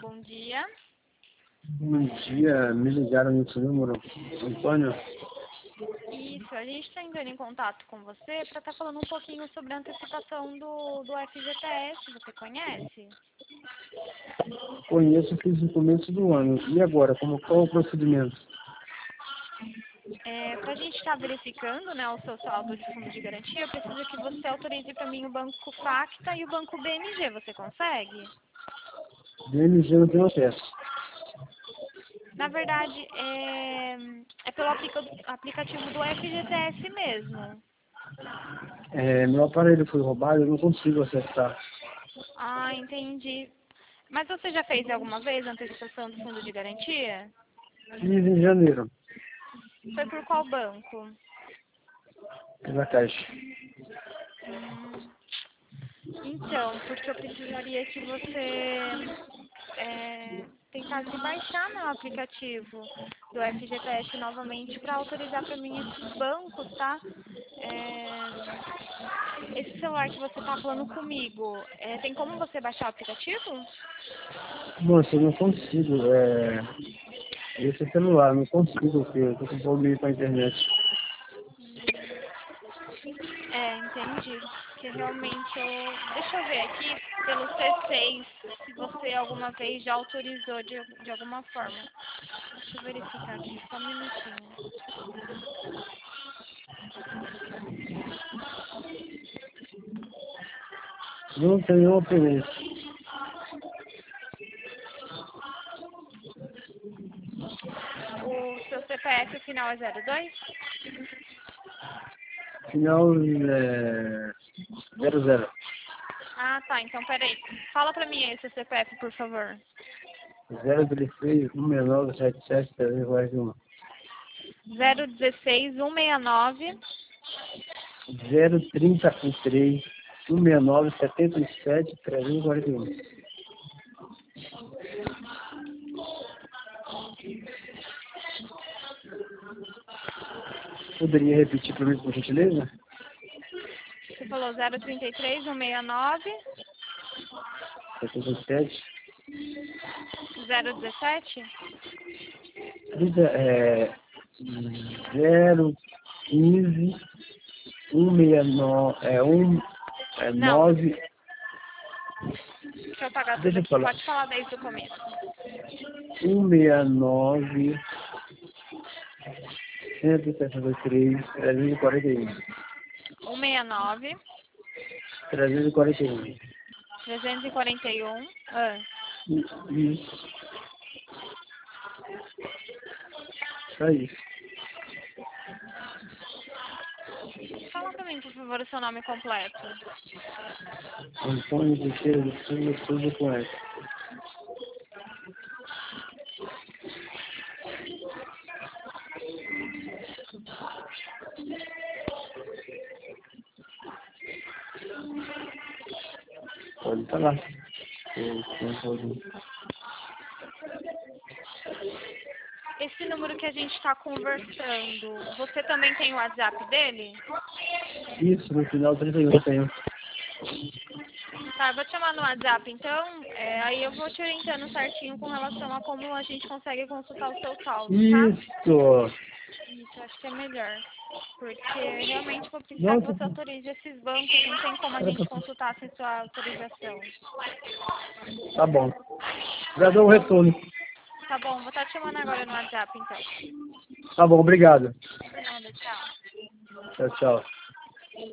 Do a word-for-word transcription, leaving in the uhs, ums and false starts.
bom dia. Bom dia, me ligaram nesse número, Antônio. Isso, a gente está entrando em contato com você para estar falando um pouquinho sobre a antecipação do, do F G T S, você conhece? Conheço, fiz no começo do ano. E agora, como, qual é o procedimento? É, para a gente estar verificando, né, o seu saldo de fundo de garantia, eu preciso que você autorize para mim o Banco Facta e o Banco B M G, você consegue? B M G não tem acesso. Na verdade, é, é pelo aplica, aplicativo do F G T S mesmo. É, meu aparelho foi roubado, eu não consigo acessar. Ah, entendi. Mas você já fez alguma vez a antecipação do fundo de garantia? Fiz em janeiro, Foi por qual banco? pela Caixa. Hum, então, porque eu precisaria que você é, tentasse baixar meu aplicativo do F G T S novamente para autorizar para mim esses bancos, tá? É, esse celular que você está falando comigo, é, tem como você baixar o aplicativo? Moça, eu não consigo, é... Esse celular, não consigo, porque eu tô com problema com a internet. É, entendi. Porque realmente eu... Deixa eu ver aqui pelo C seis se você alguma vez já autorizou de, de alguma forma. Deixa eu verificar aqui, só um minutinho. Não tenho oponente. O seu C P F o final é zero dois? Final é... zero zero. Ah, tá. Então, peraí. Fala pra mim aí seu C P F, por favor. zero dezesseis, um seis nove, sete sete, três quatro um. zero um seis, um seis nove. zero trinta e três, um seis nove, setenta e sete, trezentos e quarenta e um. Poderia repetir para mim, por gentileza? Você falou zero trinta e três, um seis nove. setenta e sete. zero dezessete? trinta, é, zero quinze, um seis nove, é, um, é, Não, você... nove, Deixa eu apagar tudo deixa eu aqui. falar, Pode falar desde o começo. um seis nove, cento e sessenta e três, trezentos e quarenta e um. um seis nove, trezentos e quarenta e um. trezentos e quarenta e um. Ah. Isso. Só isso. Fala pra mim, por favor, o seu nome completo. Antônio Teixeira de Silva, tudo com essa. Pode falar. Eu- eu vou- Esse número que a gente está conversando, você também tem o WhatsApp dele? Isso, no final trinta e um eu tenho. Tá, eu vou te chamar no WhatsApp, então, é, aí eu vou te orientando certinho com relação a como a gente consegue consultar o seu saldo, tá? Isso! Isso, acho que é melhor. Porque realmente vou precisar que Nossa, você autorize esses bancos, não tem como a era gente pra... consultar sem sua autorização. Tá bom. Já dou o retorno. Tá bom, vou estar te chamando agora no WhatsApp, então. Tá bom, obrigado. De nada, tchau. Tchau, tchau.